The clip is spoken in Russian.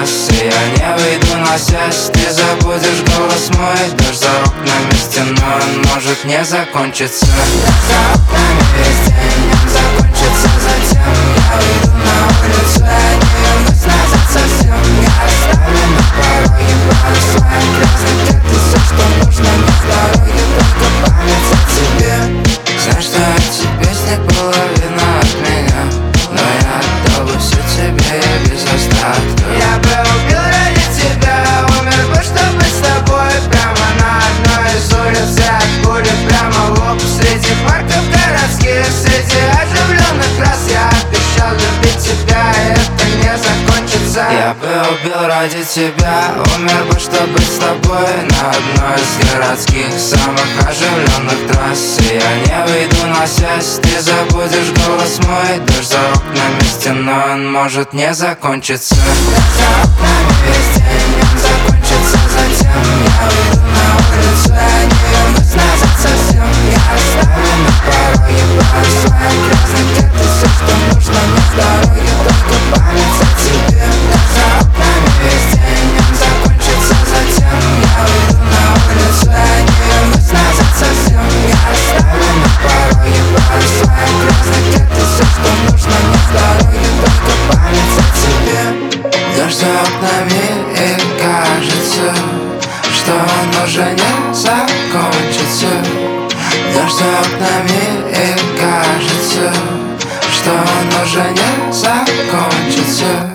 трассы. Я не выйду на связь, ты забудешь голос мой. Дождь за окнами стеной, он может не закончиться. Дождь за окнами весь день, он закончится затем. Я выйду на улицу, я не вернусь назад совсем. Я оставлю на пороге пару своих грязных. Где-то все, что нужно мне в дороге, только память о тебе. Знаешь, что эти песни половина от меня, но я отдал бы все тебе, я без остатка. Я бы убил ради тебя, умер бы, чтобы с тобой. Прямо на одной из улиц я от пули прямо в лоб. Среди парков городских, среди оживленных трасс. Я обещал любить тебя, и это не закончится. Я бы убил ради тебя, умер бы, чтобы быть с тобой. На одной из городских самых оживленных трасс. И я не выйду на связь, ты забудешь голос мой. Дождь за окнами стеной, он может не закончиться. Дождь за окнами весь день, он закончится затем. Я выйду на улицу, я не вернусь назад совсем. Я оставлю на пороге пару своих грязных. Где-то все, что нужно мне в дороге, только память о тебе. Дождь за окнами весь день, он закончится затем. Я выйду на улицу, я не вернусь назад совсем. Я оставлю на пороге пару своих грязных. Где-то все, что нужно мне в дороге, только память о тебе. Дождь за окнами, и кажется, что он уже не закончится. Дождь за окнами, и кажется, что он уже не закончится.